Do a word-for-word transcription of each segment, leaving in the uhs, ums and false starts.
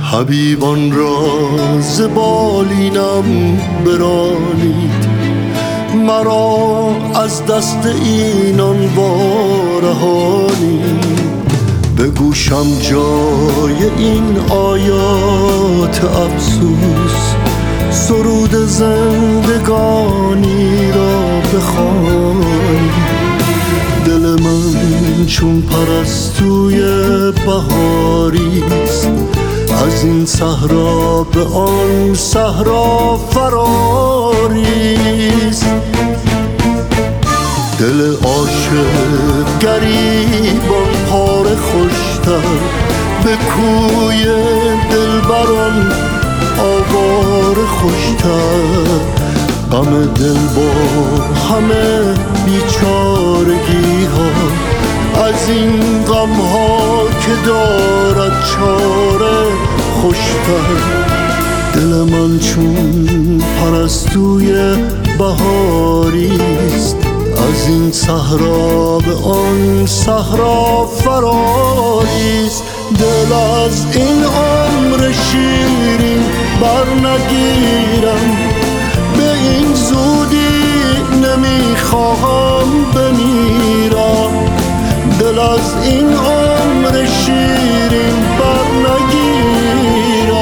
حبیبان را ز بالینم برانید، مرا از دست اینان وارهانید. به گوشم جای این آیات افسوس، سرود زندگانی را بخوانید. دل من چون پرستوی بهاریست، از این صحرا به آن صحرا فراریست. دل عاشق گریبان پاره خوشتر، به کوی دلبران آواره خوشتر. غم دل با همه بیچارگی ها، از این غم ها که دارد چاره خوشتر. دل من چون پرستوی بهاریست، از این صحرا به آن صحرا فراریست. دل از این عمر شیرین بر نگیرم، به این زودی نمیخواهم بمیرم. دل از این عمر شیرین بر نگیرم.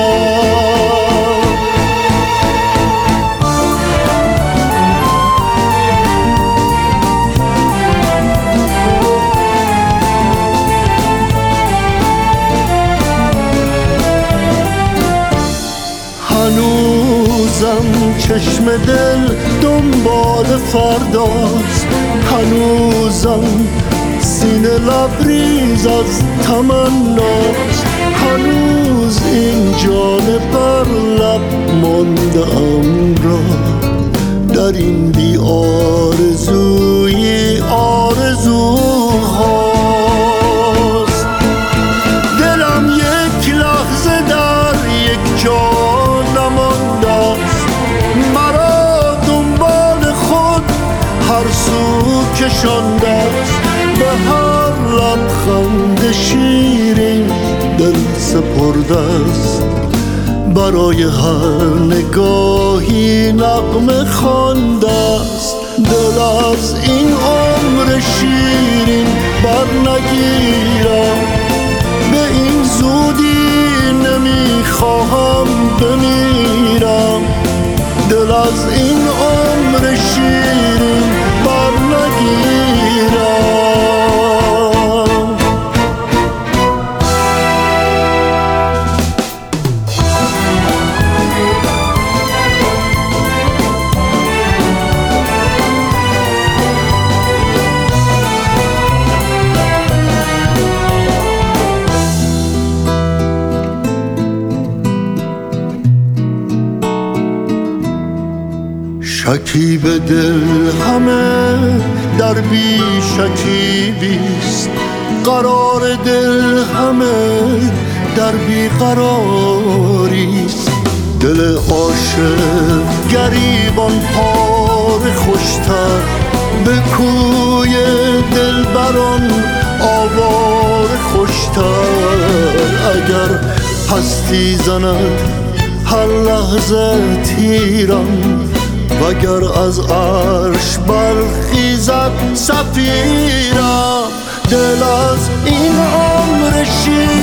هنوزم چشم دل دنبال فرداست، هنوزم سینه لبریز از تمناست. هنوز این جان بر لب مانده ام را، در این بی آرزوی آرزوهاست. دلم یک لحظه در یک جا نمانده است، مرا دنبال خود هر سو کشانده است. به هر لبخند شیرین دل سپرده است، برای هر نگاهی نغمه خوانده است. دل از این عمر شیرین بر نگیرم، به این زودی نمیخواهم بمیرم. دل از این عمر شیرین بر نگیرم. شکیب دل همه در بی شکیبیست، قرار دل همه در بی قراریست. دل عاشق گریبان پاره خوشتر، به کوی دلبران آواره خوشتر. اگر پستی زند هر لحظه تیرم، وگر از عرش برخیزد صفیرم. دل از این عمر شیرین